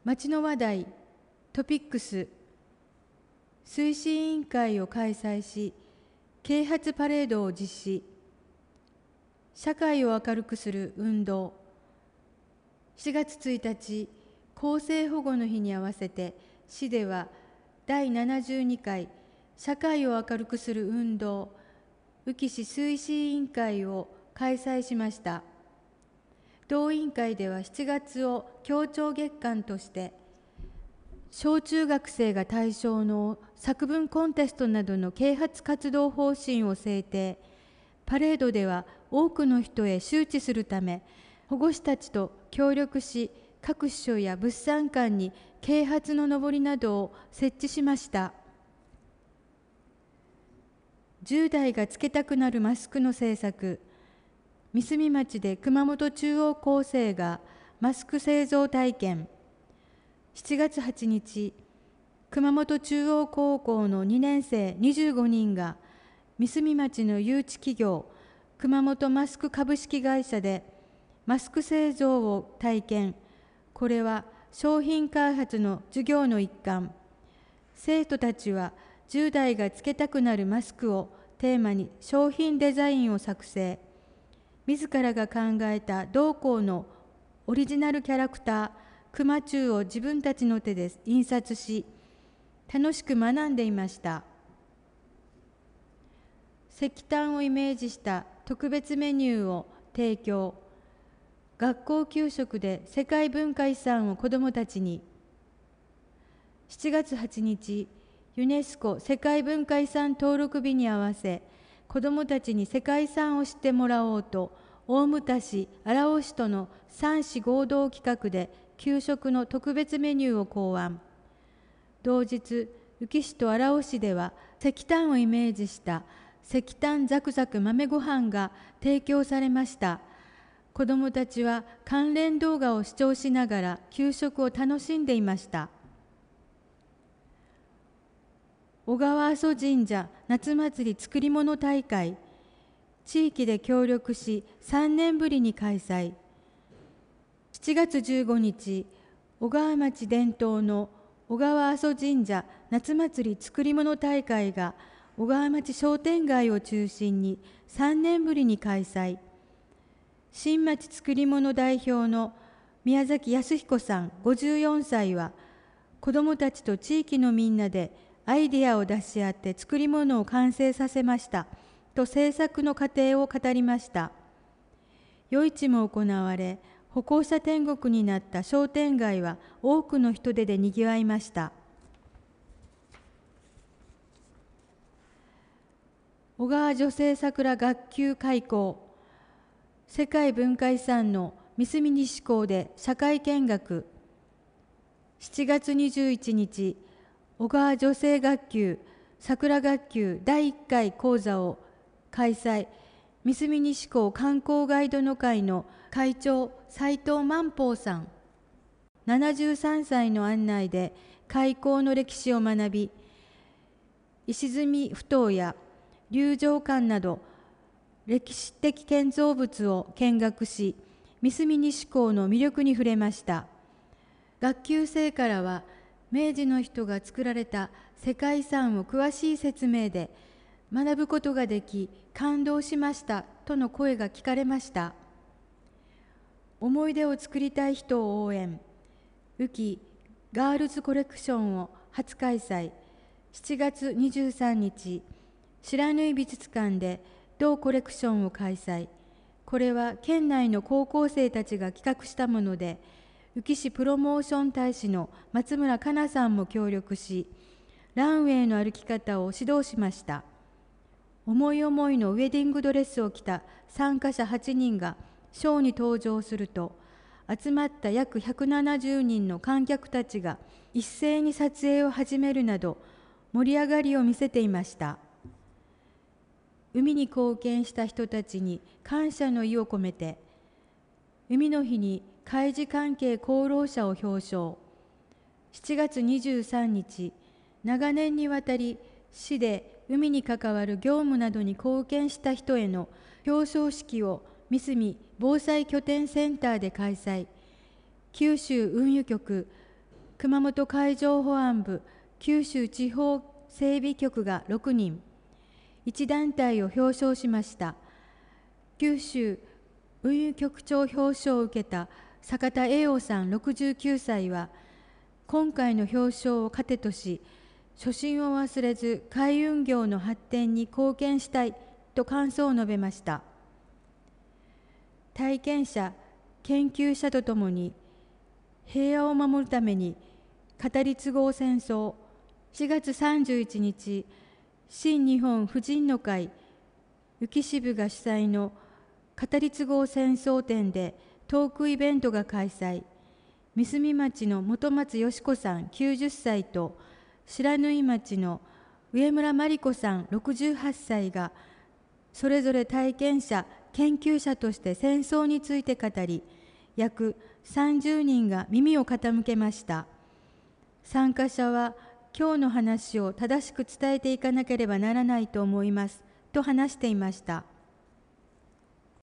町の話題、トピックス、推進委員会を開催し、啓発パレードを実施、社会を明るくする運動。4月1日、厚生保護の日に合わせて、市では第72回社会を明るくする運動宇城市推進委員会を開催しました。同委員会では7月を協調月間として、小中学生が対象の作文コンテストなどの啓発活動方針を制定。パレードでは多くの人へ周知するため、保護士たちと協力し、各支所や物産館に啓発ののぼりなどを設置しました。10代がつけたくなるマスクの制作。三隅町で熊本中央高生がマスク製造体験。7月8日、熊本中央高校の2年生25人が三隅町の誘致企業熊本マスク株式会社でマスク製造を体験。これは商品開発の授業の一環。生徒たちは10代がつけたくなるマスクをテーマに商品デザインを作成。自らが考えた同校のオリジナルキャラクター熊中を自分たちの手で印刷し、楽しく学んでいました。石炭をイメージした特別メニューを提供。学校給食で世界文化遺産を子どもたちに。7月8日、ユネスコ世界文化遺産登録日に合わせ、子どもたちに世界遺産を知ってもらおうと、大牟田市、荒尾市との3市合同企画で給食の特別メニューを考案。同日、宇城市と荒尾市では石炭をイメージした石炭ザクザク豆ご飯が提供されました。子どもたちは関連動画を視聴しながら給食を楽しんでいました。小川阿蘇神社夏祭り作り物大会。地域で協力し3年ぶりに開催。7月15日、小川町伝統の小川阿蘇神社夏祭り作り物大会が小川町商店街を中心に3年ぶりに開催。新町作り物代表の宮崎康彦さん54歳は、子どもたちと地域のみんなでアイデアを出し合って作り物を完成させましたと制作の過程を語りました。夜市も行われ、歩行者天国になった商店街は多くの人出でにぎわいました。小川女性桜学級開校。世界文化遺産の三隅西港で社会見学。7月21日、小川女性学級桜学級第1回講座を開催。三隅西港観光ガイドの会の会長斉藤万宝さん73歳の案内で開港の歴史を学び、石積み埠頭や龍城館など歴史的建造物を見学し、三隅西港の魅力に触れました。学級生からは、明治の人が作られた世界遺産を詳しい説明で学ぶことができ、感動しましたとの声が聞かれました。思い出を作りたい人を応援。宇城ガールズコレクションを初開催。7月23日、白縫美術館で同コレクションを開催。これは県内の高校生たちが企画したもので、宇城市プロモーション大使の松村香奈さんも協力し、ランウェイの歩き方を指導しました。思い思いのウェディングドレスを着た参加者8人がショーに登場すると、集まった約170人の観客たちが一斉に撮影を始めるなど盛り上がりを見せていました。海に貢献した人たちに感謝の意を込めて、海の日に海事関係功労者を表彰。7月23日、長年にわたり市で海に関わる業務などに貢献した人への表彰式を三隅防災拠点センターで開催。九州運輸局熊本海上保安部九州地方整備局が6人、1団体を表彰しました。九州運輸局長表彰を受けた坂田栄夫さん69歳は、今回の表彰を糧とし、初心を忘れず海運業の発展に貢献したいと感想を述べました。体験者、研究者とともに平和を守るために語り継ごう戦争、4月31日、新日本婦人の会浮支部が主催の語り継ごう戦争展でトークイベントが開催。三角町の本松よし子さん90歳と白縫町の上村真理子さん68歳がそれぞれ体験者、研究者として戦争について語り、約30人が耳を傾けました。参加者は今日の話を正しく伝えていかなければならないと思いますと話していました。